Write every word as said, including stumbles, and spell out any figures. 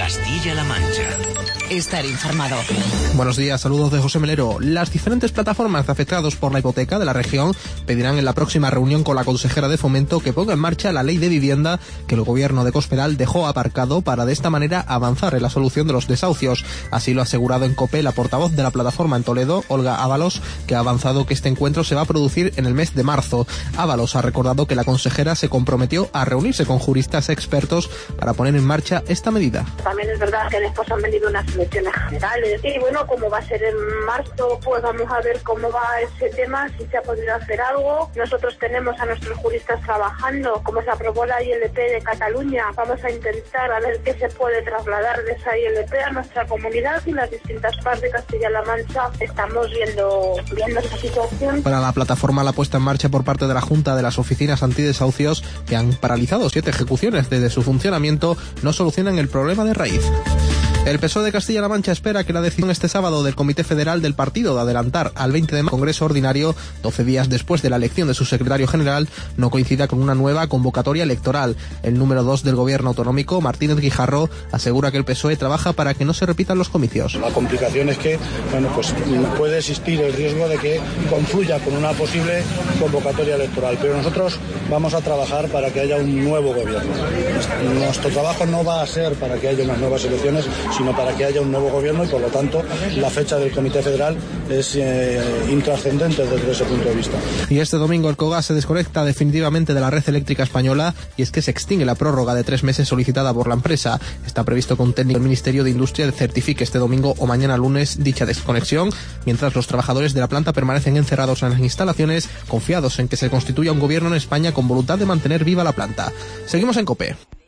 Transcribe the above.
Castilla-La Mancha. Estar informado. Buenos días, saludos de José Melero. Las diferentes plataformas de afectados por la hipoteca de la región pedirán en la próxima reunión con la consejera de Fomento que ponga en marcha la ley de vivienda que el gobierno de Cospedal dejó aparcado para de esta manera avanzar en la solución de los desahucios. Así lo ha asegurado en COPE la portavoz de la plataforma en Toledo, Olga Ábalos, que ha avanzado que este encuentro se va a producir en el mes de marzo. Ábalos ha recordado que la consejera se comprometió a reunirse con juristas expertos para poner en marcha esta medida. También es verdad que después han venido unas elecciones generales y bueno, como va a ser en marzo, pues vamos a ver cómo va ese tema, si se ha podido hacer algo. Nosotros tenemos a nuestros juristas trabajando, como se aprobó la I L P de Cataluña, vamos a intentar a ver qué se puede trasladar de esa I L P a nuestra comunidad y las distintas partes de Castilla-La Mancha estamos viendo, viendo esta situación. Para la plataforma, la puesta en marcha por parte de la Junta de las oficinas antidesahucios, que han paralizado siete ejecuciones desde su funcionamiento, no solucionan el problema de raíz. El P S O E de Castilla-La Mancha espera que la decisión este sábado del Comité Federal del partido de adelantar al veinte de marzo Congreso Ordinario, doce días después de la elección de su secretario general, no coincida con una nueva convocatoria electoral. El número dos del gobierno autonómico, Martínez Guijarro, asegura que el P S O E trabaja para que no se repitan los comicios. La complicación es que, bueno, pues puede existir el riesgo de que confluya con una posible convocatoria electoral, pero nosotros vamos a trabajar para que haya un nuevo gobierno. Nuestro trabajo no va a ser para que haya unas nuevas elecciones, sino para que haya un nuevo gobierno y por lo tanto la fecha del Comité Federal es eh, intrascendente desde ese punto de vista. Y este domingo el COGAS se desconecta definitivamente de la red eléctrica española y es que se extingue la prórroga de tres meses solicitada por la empresa. Está previsto que un técnico del Ministerio de Industria certifique este domingo o mañana lunes dicha desconexión, mientras los trabajadores de la planta permanecen encerrados en las instalaciones, confiados en que se constituya un gobierno en España con voluntad de mantener viva la planta. Seguimos en COPE.